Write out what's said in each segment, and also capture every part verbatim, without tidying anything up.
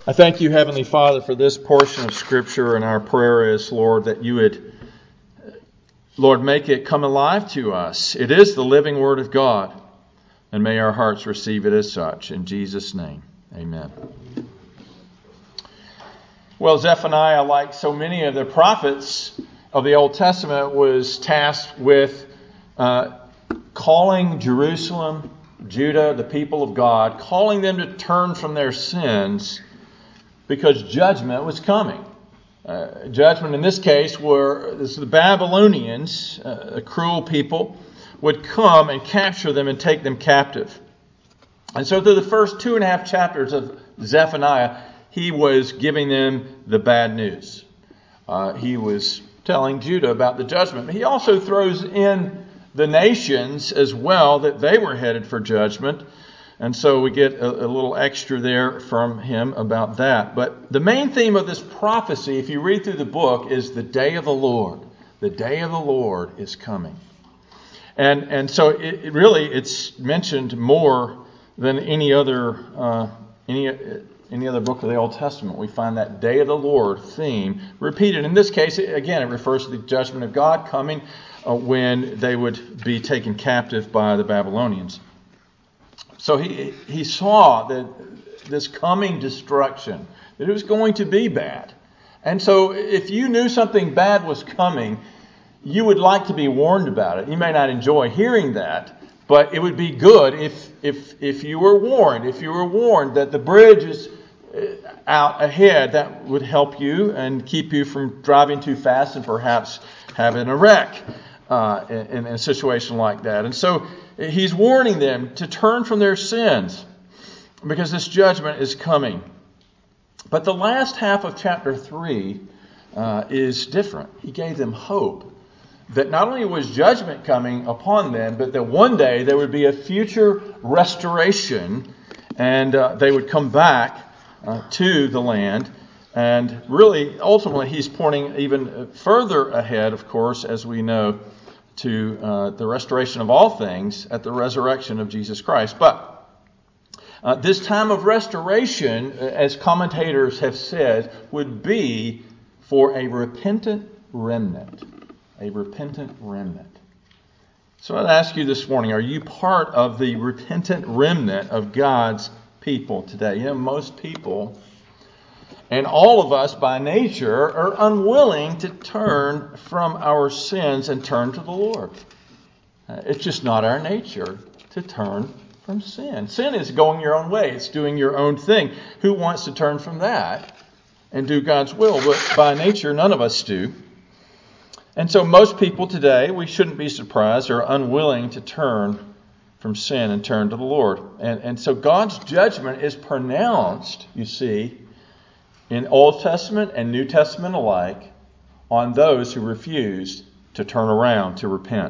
I thank you, Heavenly Father, for this portion of Scripture, and our prayer is, Lord, that you would, Lord, make it come alive to us. It is the living Word of God, and may our hearts receive it as such. In Jesus' name, amen. Well, Zephaniah, like so many of the prophets of the Old Testament, was tasked with uh, calling Jerusalem, Judah, the people of God, calling them to turn from their sins because judgment was coming. Uh, judgment in this case were this, the Babylonians, uh, a cruel people, would come and capture them and take them captive. And so through the first two and a half chapters of Zephaniah, he was giving them the bad news. Uh, he was telling Judah about the judgment. He also throws in the nations as well, that they were headed for judgment. And so we get a, a little extra there from him about that. But the main theme of this prophecy, if you read through the book, is the day of the Lord. The day of the Lord is coming. And and so it, it really it's mentioned more than any other uh, any any other book of the Old Testament. We find that day of the Lord theme repeated. In this case, again, it refers to the judgment of God coming uh, when they would be taken captive by the Babylonians. So he he saw that this coming destruction, that it was going to be bad. And so if you knew something bad was coming, you would like to be warned about it. You may not enjoy hearing that, but it would be good if if if you were warned. If you were warned that the bridge is out ahead, that would help you and keep you from driving too fast and perhaps having a wreck uh, in, in a situation like that. And so he's warning them to turn from their sins because this judgment is coming. But the last half of chapter three uh, is different. He gave them hope that not only was judgment coming upon them, but that one day there would be a future restoration and uh, they would come back uh, to the land. And really, ultimately, he's pointing even further ahead, of course, as we know, to uh, the restoration of all things at the resurrection of Jesus Christ. But uh, this time of restoration, as commentators have said, would be for a repentant remnant. A repentant remnant. So I'd ask you this morning, are you part of the repentant remnant of God's people today? You know, most people, and all of us by nature, are unwilling to turn from our sins and turn to the Lord. Uh, it's just not our nature to turn from sin. Sin is going your own way. It's doing your own thing. Who wants to turn from that and do God's will? But by nature, none of us do. And so most people today, we shouldn't be surprised, are unwilling to turn from sin and turn to the Lord. And, and so God's judgment is pronounced, you see, in Old Testament and New Testament alike, on those who refuse to turn around, to repent.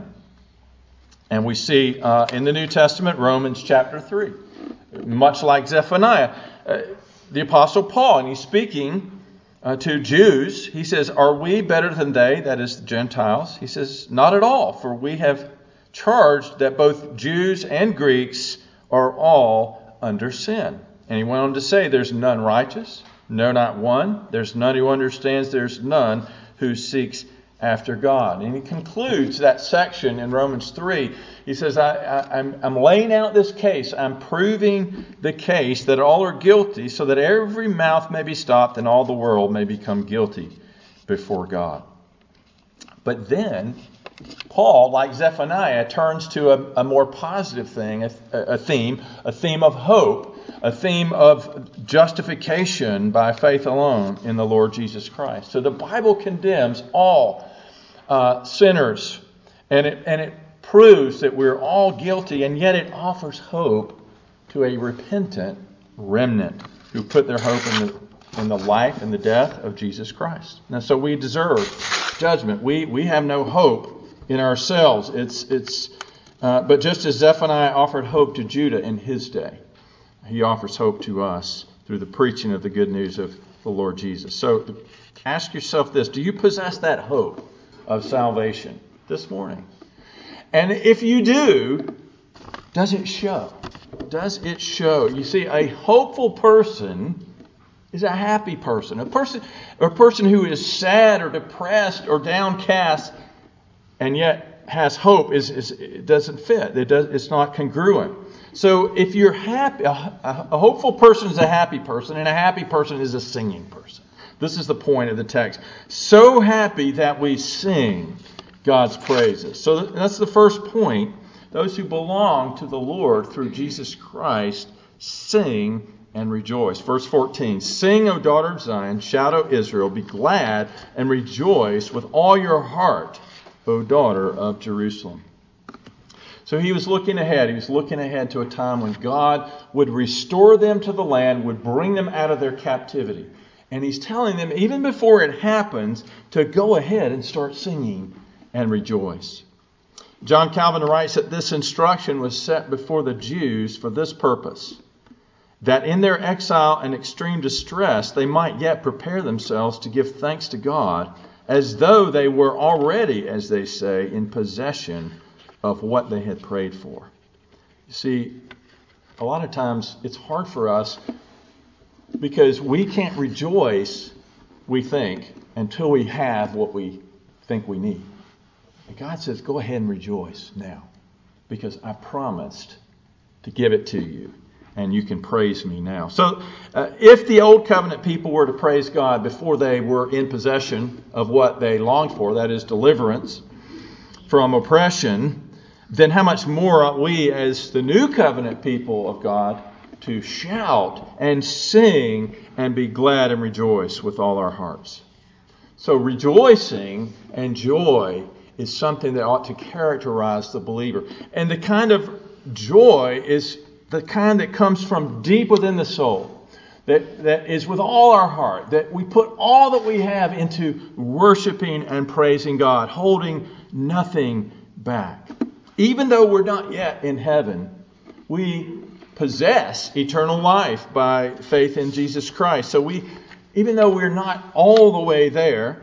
And we see uh, in the New Testament, Romans chapter three, much like Zephaniah, uh, the Apostle Paul, and he's speaking uh, to Jews, he says, "Are we better than they," that is the Gentiles? He says, "Not at all, for we have charged that both Jews and Greeks are all under sin." And he went on to say, "There's none righteous, no, not one. There's none who understands. There's none who seeks after God." And he concludes that section in Romans three. He says, I, I, I'm, I'm laying out this case. I'm proving the case that all are guilty so that every mouth may be stopped and all the world may become guilty before God. But then Paul, like Zephaniah, turns to a, a more positive thing, a, a theme, a theme of hope, a theme of justification by faith alone in the Lord Jesus Christ. So the Bible condemns all uh, sinners, and it and it proves that we're all guilty, and yet it offers hope to a repentant remnant who put their hope in the in the life and the death of Jesus Christ. Now, so we deserve judgment. We we have no hope in ourselves. It's it's uh, but just as Zephaniah offered hope to Judah in his day, he offers hope to us through the preaching of the good news of the Lord Jesus. So ask yourself this: do you possess that hope of salvation this morning? And if you do, does it show? Does it show? You see, a hopeful person is a happy person. A person, a person who is sad or depressed or downcast and yet has hope is, is it doesn't fit. It does. It's not congruent. So if you're happy, a, a, a hopeful person is a happy person, and a happy person is a singing person. This is the point of the text. So happy that we sing God's praises. So that's the first point. Those who belong to the Lord through Jesus Christ sing and rejoice. Verse fourteen, sing, O daughter of Zion, shout, O Israel, be glad and rejoice with all your heart, O daughter of Jerusalem. So he was looking ahead. He was looking ahead to a time when God would restore them to the land, would bring them out of their captivity. And he's telling them, even before it happens, to go ahead and start singing and rejoice. John Calvin writes that this instruction was set before the Jews for this purpose, that in their exile and extreme distress they might yet prepare themselves to give thanks to God, as though they were already, as they say, in possession of what they had prayed for. You see, a lot of times it's hard for us because we can't rejoice, we think, until we have what we think we need. And God says, go ahead and rejoice now, because I promised to give it to you, and you can praise me now. So uh, if the old covenant people were to praise God before they were in possession of what they longed for, that is deliverance from oppression, then how much more ought we as the new covenant people of God to shout and sing and be glad and rejoice with all our hearts. So rejoicing and joy is something that ought to characterize the believer. And the kind of joy is the kind that comes from deep within the soul, that, that is with all our heart, that we put all that we have into worshiping and praising God, holding nothing back. Even though we're not yet in heaven, we possess eternal life by faith in Jesus Christ. So we, even though we're not all the way there,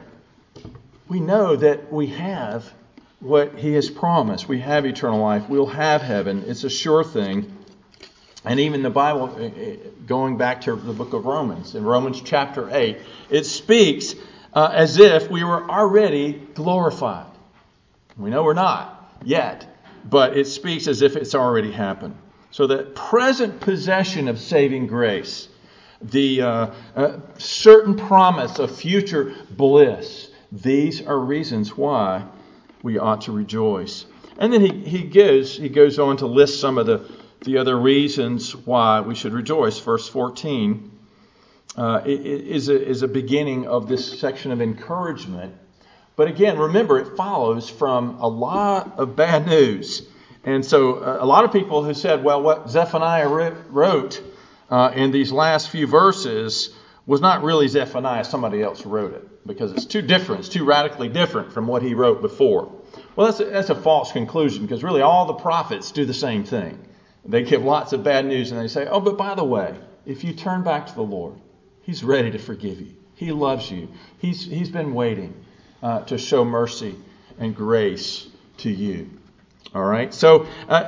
we know that we have what He has promised. We have eternal life. We'll have heaven. It's a sure thing. And even the Bible, going back to the book of Romans, in Romans chapter eight, it speaks uh, as if we were already glorified. We know we're not yet, but it speaks as if it's already happened. So the present possession of saving grace, the uh, uh, certain promise of future bliss, these are reasons why we ought to rejoice. And then he, he gives he goes on to list some of the, the other reasons why we should rejoice. Verse fourteen uh, is, a, is a beginning of this section of encouragement. But again, remember, it follows from a lot of bad news. And so uh, a lot of people who said, well, what Zephaniah wrote uh, in these last few verses was not really Zephaniah. Somebody else wrote it because it's too different. It's too radically different from what he wrote before. Well, that's a, that's a false conclusion, because really all the prophets do the same thing. They give lots of bad news and they say, oh, but by the way, if you turn back to the Lord, He's ready to forgive you. He loves you. He's He's been waiting uh, to show mercy and grace to you. All right. So uh,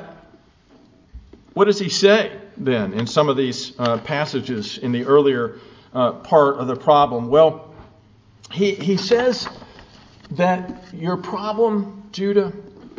what does he say then in some of these uh, passages in the earlier uh, part of the problem? Well, he he says that your problem, Judah,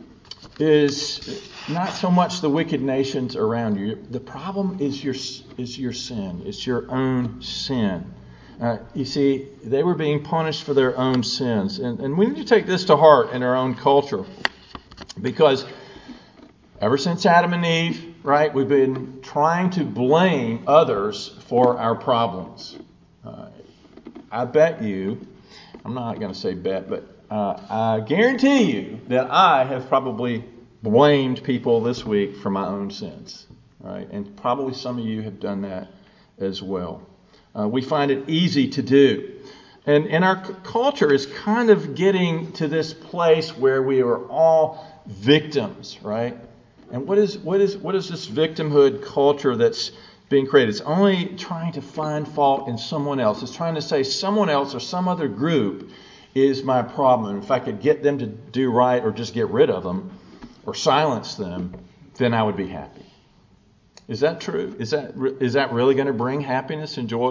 is not so much the wicked nations around you. The problem is your is your sin. It's your own sin. Uh, you see, they were being punished for their own sins. And, and we need to take this to heart in our own culture. Because ever since Adam and Eve, right, we've been trying to blame others for our problems. Uh, I bet you, I'm not going to say bet, but uh, I guarantee you that I have probably blamed people this week for my own sins. Right? And probably some of you have done that as well. Uh, we find it easy to do. And, and our c- culture is kind of getting to this place where we are all victims, right? And what is what is what is this victimhood culture that's being created? It's only trying to find fault in someone else. It's trying to say someone else or some other group is my problem. If I could get them to do right or just get rid of them or silence them, then I would be happy. Is that true? Is that is that really going to bring happiness and joy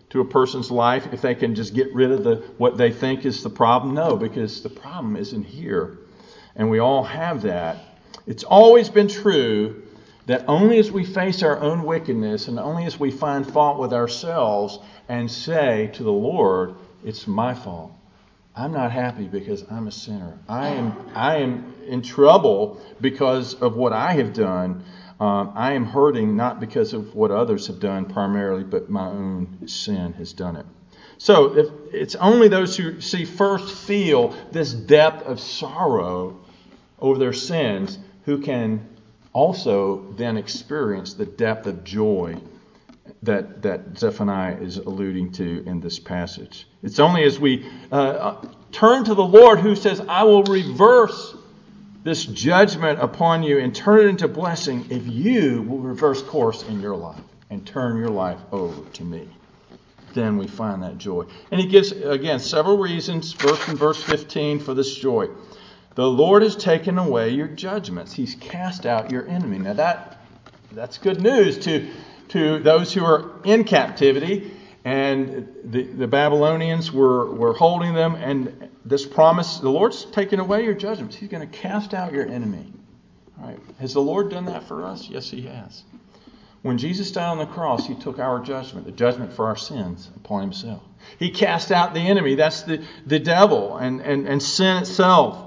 to a person's life if they can just get rid of the what they think is the problem? No, because the problem isn't here. And we all have that. It's always been true that only as we face our own wickedness and only as we find fault with ourselves and say to the Lord, it's my fault. I'm not happy because I'm a sinner. I am I am in trouble because of what I have done. Um, I am hurting not because of what others have done primarily, but my own sin has done it. So if it's only those who see first feel this depth of sorrow over their sins who can also then experience the depth of joy that, that Zephaniah is alluding to in this passage. It's only as we uh, turn to the Lord who says, I will reverse this judgment upon you and turn it into blessing if you will reverse course in your life and turn your life over to me. Then we find that joy. And he gives, again, several reasons, first in verse fifteen, for this joy. The Lord has taken away your judgments. He's cast out your enemy. Now that that's good news to, to those who are in captivity. And the, the Babylonians were, were holding them. And this promise, the Lord's taken away your judgments. He's going to cast out your enemy. All right. Has the Lord done that for us? Yes, He has. When Jesus died on the cross, He took our judgment, the judgment for our sins, upon Himself. He cast out the enemy. That's the, the devil and, and, and sin itself.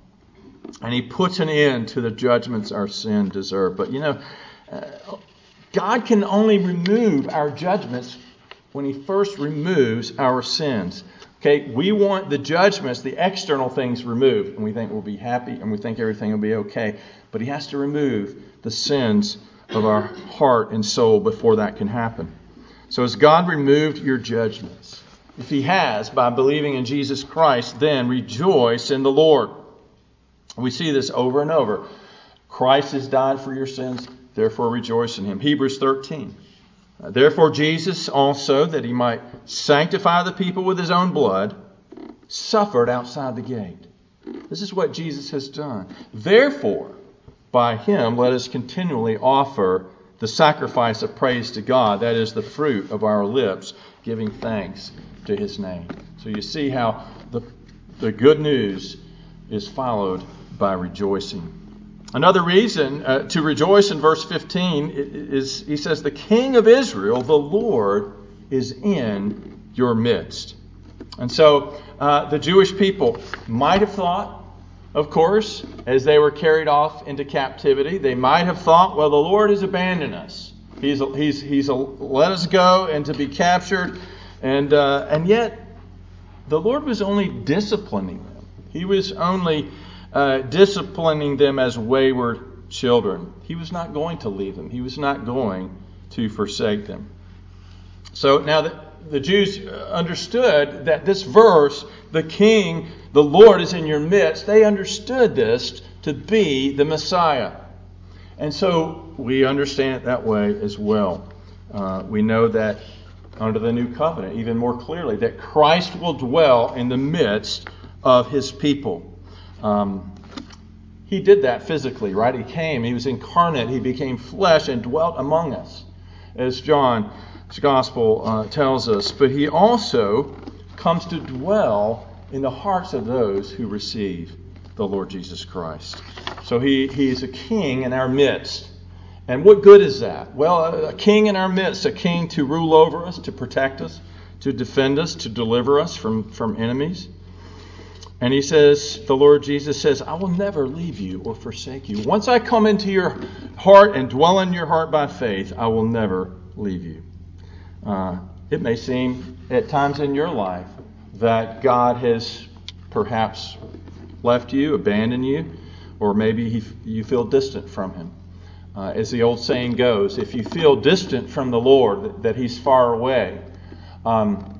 And He puts an end to the judgments our sin deserve. But, you know, uh, God can only remove our judgments when He first removes our sins. Okay, we want the judgments, the external things removed, and we think we'll be happy and we think everything will be okay. But He has to remove the sins of our heart and soul before that can happen. So has God removed your judgments? If He has, by believing in Jesus Christ, then rejoice in the Lord. We see this over and over. Christ has died for your sins, therefore rejoice in Him. Hebrews thirteen. Therefore Jesus also, that He might sanctify the people with His own blood, suffered outside the gate. This is what Jesus has done. Therefore, by Him let us continually offer the sacrifice of praise to God, that is the fruit of our lips, giving thanks to His name. So you see how the, the good news is followed by rejoicing. Another reason uh, to rejoice in verse fifteen is, he says, the King of Israel, the Lord, is in your midst. And so uh, the Jewish people might have thought, of course, as they were carried off into captivity, they might have thought, well, the Lord has abandoned us. He's he's he's let us go and to be captured. And uh, and yet the Lord was only disciplining them. He was only uh, disciplining them as wayward children. He was not going to leave them. He was not going to forsake them. So now the, the Jews understood that this verse, the King, the Lord is in your midst, they understood this to be the Messiah. And so we understand it that way as well. Uh, we know that under the new covenant, even more clearly, that Christ will dwell in the midst of His people. Um, he did that physically, right? He came, He was incarnate, He became flesh and dwelt among us, as John's Gospel uh, tells us. But He also comes to dwell in the hearts of those who receive the Lord Jesus Christ. So He, he is a King in our midst. And what good is that? Well, a king in our midst, a king to rule over us, to protect us, to defend us, to deliver us from, from enemies. And He says, the Lord Jesus says, I will never leave you or forsake you. Once I come into your heart and dwell in your heart by faith, I will never leave you. Uh, it may seem at times in your life that God has perhaps left you, abandoned you, or maybe he, you feel distant from Him. Uh, as the old saying goes, if you feel distant from the Lord, that, that He's far away, um,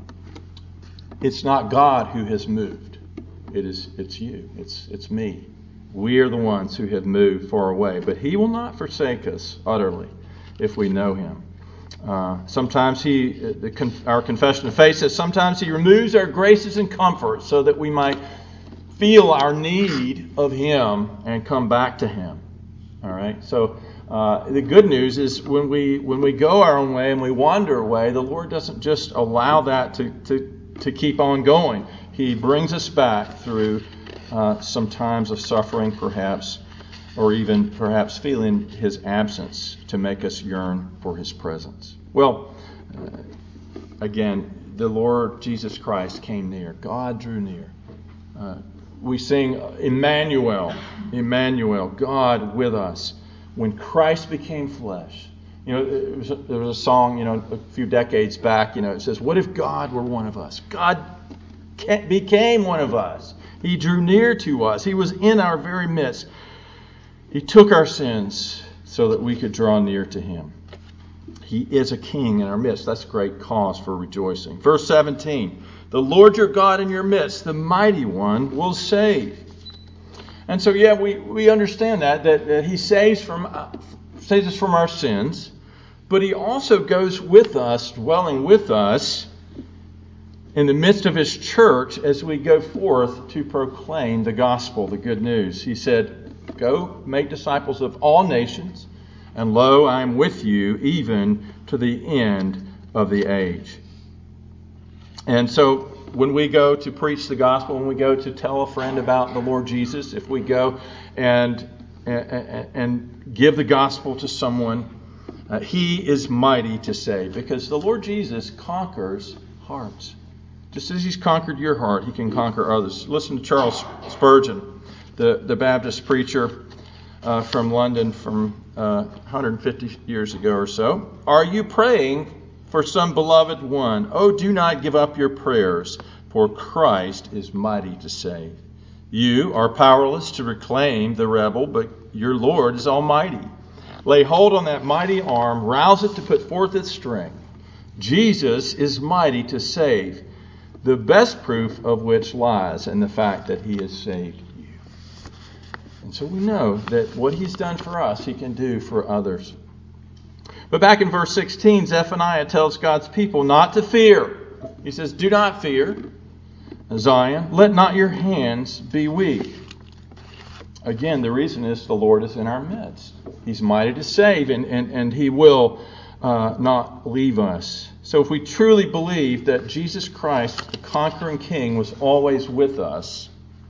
it's not God who has moved. It is it's you. It's it's me. We are the ones who have moved far away. But He will not forsake us utterly if we know Him. Uh, sometimes He, the, our confession of faith says, sometimes He removes our graces and comforts so that we might feel our need of Him and come back to Him. All right. So Uh, the good news is when we when we go our own way and we wander away, the Lord doesn't just allow that to, to, to keep on going. He brings us back through uh, some times of suffering, perhaps, or even perhaps feeling His absence to make us yearn for His presence. Well, uh, again, the Lord Jesus Christ came near. God drew near. Uh, we sing Emmanuel, Emmanuel, God with us. When Christ became flesh. You know, there was, a, there was a song, you know, a few decades back, you know, it says, what if God were one of us? God became one of us. He drew near to us. He was in our very midst. He took our sins so that we could draw near to Him. He is a king in our midst. That's great cause for rejoicing. Verse seventeen, the Lord your God in your midst, the mighty one, will save. And so, yeah, we, we understand that, that, that He saves from uh, saves us from our sins, but He also goes with us, dwelling with us in the midst of His church as we go forth to proclaim the gospel, the good news. He said, go make disciples of all nations, and lo, I am with you even to the end of the age. And so, when we go to preach the gospel, when we go to tell a friend about the Lord Jesus, if we go and and, and give the gospel to someone, uh, He is mighty to save, because the Lord Jesus conquers hearts. Just as He's conquered your heart, He can conquer others. Listen to Charles Spurgeon, the, the Baptist preacher uh, from London from uh, one hundred fifty years ago or so. Are you praying for some beloved one? Oh, do not give up your prayers, for Christ is mighty to save. You are powerless to reclaim the rebel, but your Lord is almighty. Lay hold on that mighty arm, rouse it to put forth its strength. Jesus is mighty to save, the best proof of which lies in the fact that He has saved you. And so we know that what He's done for us, He can do for others. But back in verse sixteen, Zephaniah tells God's people not to fear. He says, do not fear, Zion. Let not your hands be weak. Again, the reason is the Lord is in our midst. He's mighty to save, and, and, and He will uh, not leave us. So if we truly believe that Jesus Christ, the conquering King, was always with us,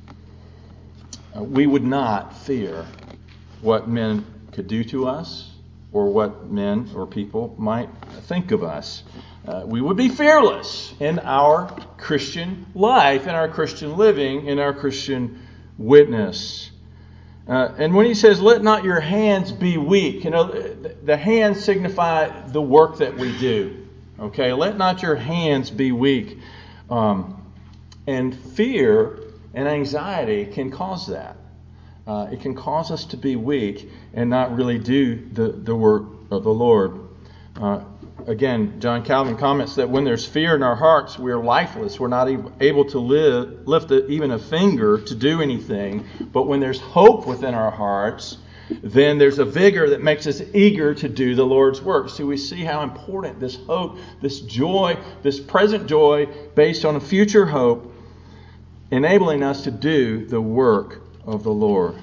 uh, we would not fear what men could do to us, or what men or people might think of us. Uh, we would be fearless in our Christian life, in our Christian living, in our Christian witness. Uh, and when he says, let not your hands be weak, you know, the, the hands signify the work that we do. Okay, let not your hands be weak. Um, and fear and anxiety can cause that. Uh, it can cause us to be weak and not really do the, the work of the Lord. Uh, again, John Calvin comments that when there's fear in our hearts, we're lifeless. We're not able to live, lift a, even a finger to do anything. But when there's hope within our hearts, then there's a vigor that makes us eager to do the Lord's work. So we see how important this hope, this joy, this present joy based on a future hope, enabling us to do the work of the Lord.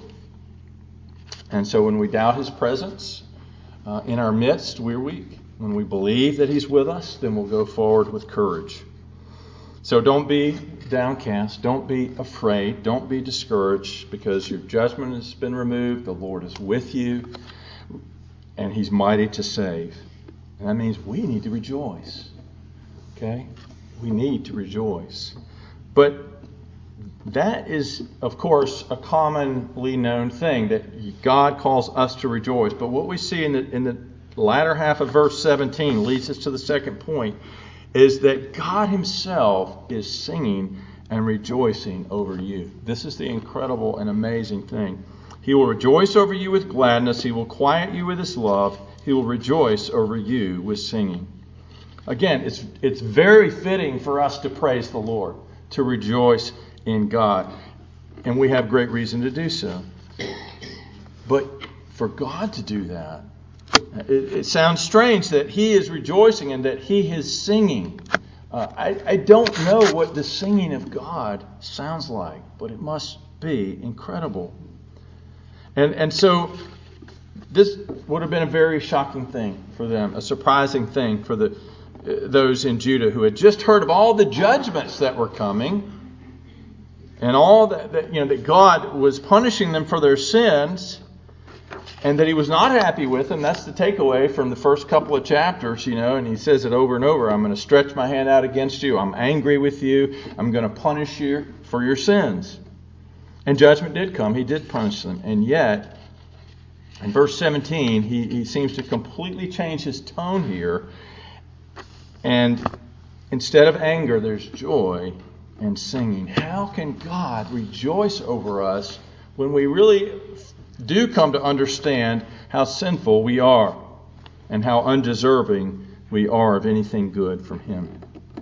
And so when we doubt His presence uh, in our midst, we're weak. When we believe that He's with us, then we'll go forward with courage. So don't be downcast. Don't be afraid. Don't be discouraged, because your judgment has been removed. The Lord is with you, and He's mighty to save. And that means we need to rejoice. Okay? We need to rejoice. But that is, of course, a commonly known thing, that God calls us to rejoice. But what we see in the in the latter half of verse seventeen leads us to the second point, is that God Himself is singing and rejoicing over you. This is the incredible and amazing thing. He will rejoice over you with gladness. He will quiet you with His love. He will rejoice over you with singing. Again, it's it's very fitting for us to praise the Lord, to rejoice in God. And we have great reason to do so. But for God to do that, it, it sounds strange that He is rejoicing and that He is singing. Uh, I, I don't know what the singing of God sounds like, but it must be incredible. And and so this would have been a very shocking thing for them, a surprising thing for the uh, those in Judah who had just heard of all the judgments that were coming, and all that, that you know that God was punishing them for their sins, and that He was not happy with them. That's the takeaway from the first couple of chapters, you know, and He says it over and over. I'm going to stretch my hand out against you. I'm angry with you. I'm going to punish you for your sins. And judgment did come. He did punish them. And yet, in verse seventeen, he, he seems to completely change his tone here. And instead of anger, there's joy and singing. How can God rejoice over us when we really do come to understand how sinful we are and how undeserving we are of anything good from Him?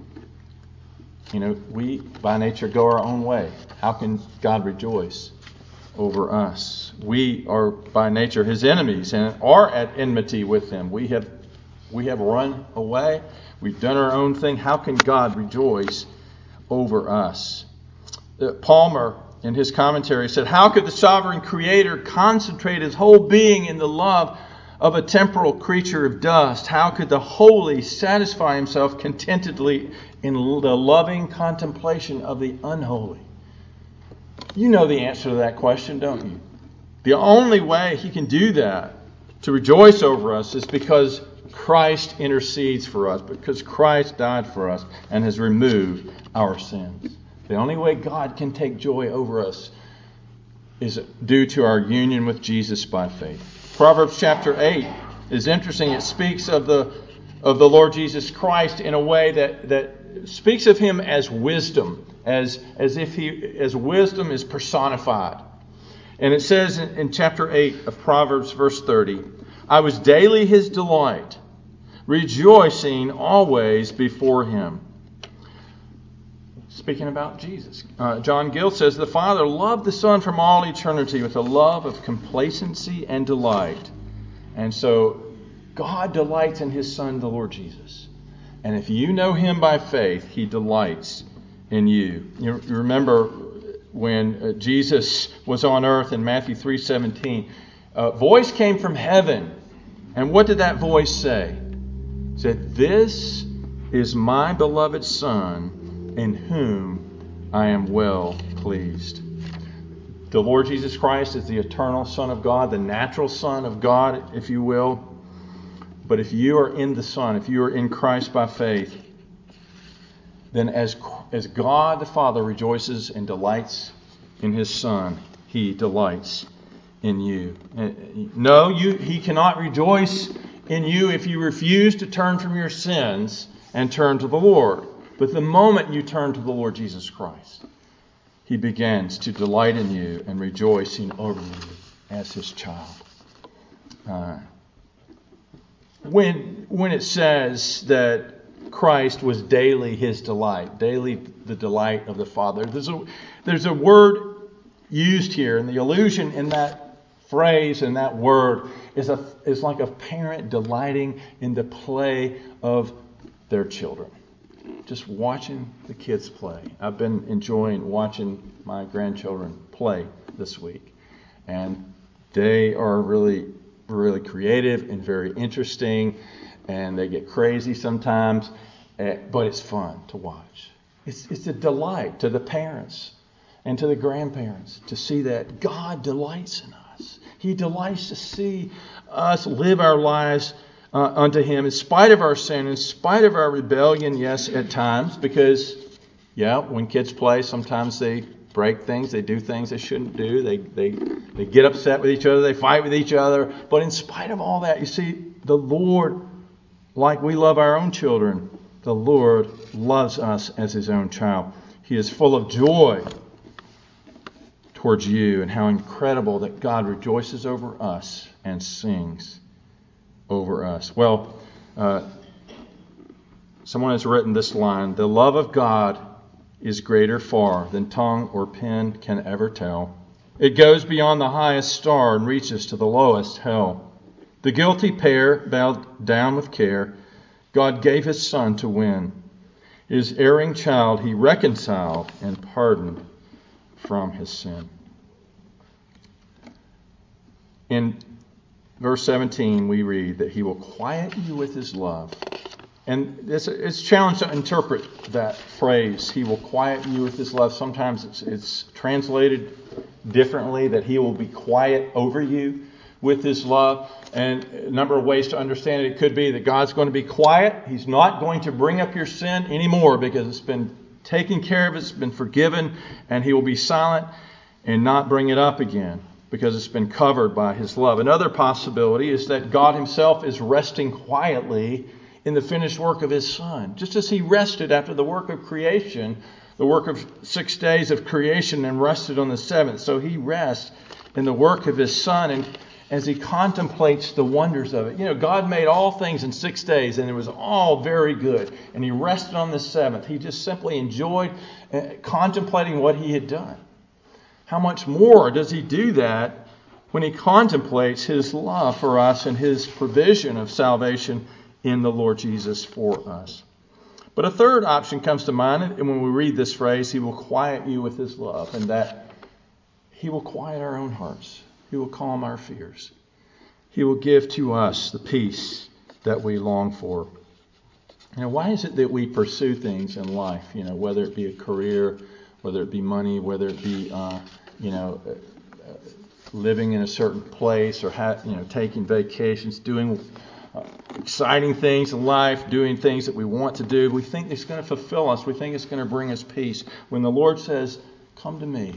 You know, we by nature go our own way. How can God rejoice over us? We are by nature His enemies and are at enmity with Him. We have we have run away. We've done our own thing. How can God rejoice over us? Uh, Palmer, in his commentary, said, how could the sovereign Creator concentrate His whole being in the love of a temporal creature of dust? How could the holy satisfy Himself contentedly in the loving contemplation of the unholy? You know the answer to that question, don't you? The only way He can do that, to rejoice over us, is because Christ intercedes for us, because Christ died for us and has removed our sins. The only way God can take joy over us is due to our union with Jesus by faith. Proverbs chapter eight is interesting. It speaks of the of the Lord Jesus Christ in a way that, that speaks of Him as wisdom, as, as if he as wisdom is personified. And it says in, in chapter eight of Proverbs, verse thirty, I was daily His delight, rejoicing always before Him. Speaking about Jesus, uh, John Gill says, the Father loved the Son from all eternity with a love of complacency and delight. And so God delights in His Son, the Lord Jesus. And if you know Him by faith, He delights in you. You remember when uh, Jesus was on earth in Matthew three seventeen, a voice came from heaven. And what did that voice say? It said, this is my beloved Son, in whom I am well pleased. The Lord Jesus Christ is the eternal Son of God, the natural Son of God, if you will. But if you are in the Son, if you are in Christ by faith, then as, as God the Father rejoices and delights in His Son, He delights in you. No, you, He cannot rejoice in you if you refuse to turn from your sins and turn to the Lord. But the moment you turn to the Lord Jesus Christ, He begins to delight in you and rejoicing over you as His child. Uh, when, when it says that Christ was daily His delight, daily the delight of the Father, there's a, there's a word used here, and the allusion in that phrase and that word is, a, is like a parent delighting in the play of their children. Just watching the kids play. I've been enjoying watching my grandchildren play this week. And they are really, really creative and very interesting. And they get crazy sometimes. But it's fun to watch. It's, it's a delight to the parents and to the grandparents to see that God delights in us. He delights to see us live our lives Uh, unto Him, in spite of our sin, in spite of our rebellion, yes, at times, because, yeah, when kids play, sometimes they break things, they do things they shouldn't do, they, they, they get upset with each other, they fight with each other, but in spite of all that, you see, the Lord, like we love our own children, the Lord loves us as His own child. He is full of joy towards you, and how incredible that God rejoices over us and sings over us. Well, uh, someone has written this line, the love of God is greater far than tongue or pen can ever tell. It goes beyond the highest star and reaches to the lowest hell. The guilty pair bowed down with care. God gave His Son to win. His erring child He reconciled and pardoned from his sin. In verse seventeen, we read that He will quiet you with His love. And it's, it's challenged to interpret that phrase, He will quiet you with His love. Sometimes it's, it's translated differently, that He will be quiet over you with His love. And a number of ways to understand it. It could be that God's going to be quiet. He's not going to bring up your sin anymore because it's been taken care of, it's been forgiven, and He will be silent and not bring it up again because it's been covered by His love. Another possibility is that God Himself is resting quietly in the finished work of His Son. Just as He rested after the work of creation, the work of six days of creation, and rested on the seventh. So He rests in the work of His Son, and as He contemplates the wonders of it. You know, God made all things in six days, and it was all very good. And He rested on the seventh. He just simply enjoyed uh, contemplating what He had done. How much more does He do that when He contemplates His love for us and His provision of salvation in the Lord Jesus for us? But a third option comes to mind, and when we read this phrase, He will quiet you with His love, and that He will quiet our own hearts. He will calm our fears. He will give to us the peace that we long for. Now, why is it that we pursue things in life? You know, whether it be a career, whether it be money, whether it be, uh, you know, uh, living in a certain place, or ha- you know, taking vacations, doing uh, exciting things in life, doing things that we want to do. We think it's going to fulfill us. We think it's going to bring us peace. When the Lord says, "Come to me,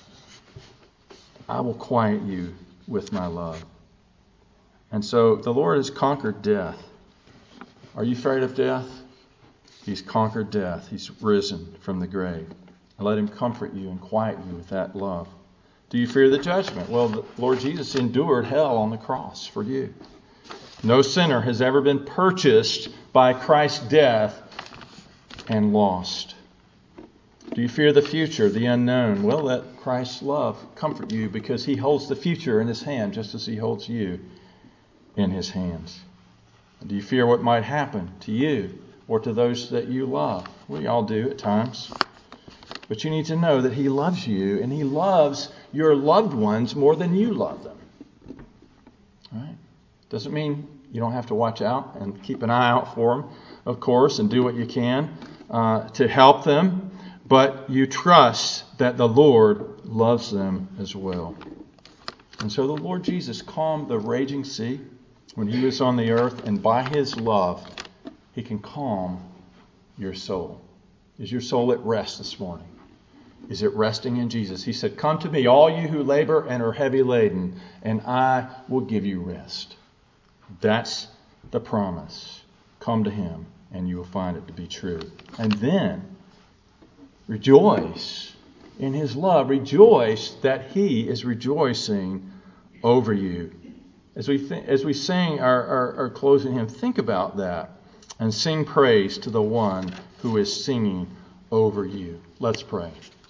I will quiet you with my love." And so the Lord has conquered death. Are you afraid of death? He's conquered death. He's risen from the grave. And let Him comfort you and quiet you with that love. Do you fear the judgment? Well, the Lord Jesus endured hell on the cross for you. No sinner has ever been purchased by Christ's death and lost. Do you fear the future, the unknown? Well, let Christ's love comfort you, because He holds the future in His hand just as He holds you in His hands. Do you fear what might happen to you or to those that you love? We all do at times. But you need to know that He loves you, and He loves your loved ones more than you love them. All right? Doesn't mean you don't have to watch out and keep an eye out for them, of course, and do what you can uh, to help them. But you trust that the Lord loves them as well. And so the Lord Jesus calmed the raging sea when He was on the earth, and by His love, He can calm your soul. Is your soul at rest this morning? Is it resting in Jesus? He said, "Come to me, all you who labor and are heavy laden, and I will give you rest." That's the promise. Come to Him, and you will find it to be true. And then rejoice in His love. Rejoice that He is rejoicing over you. As we th- as we sing our, our, our closing hymn, think about that and sing praise to the one who is singing over you. Let's pray.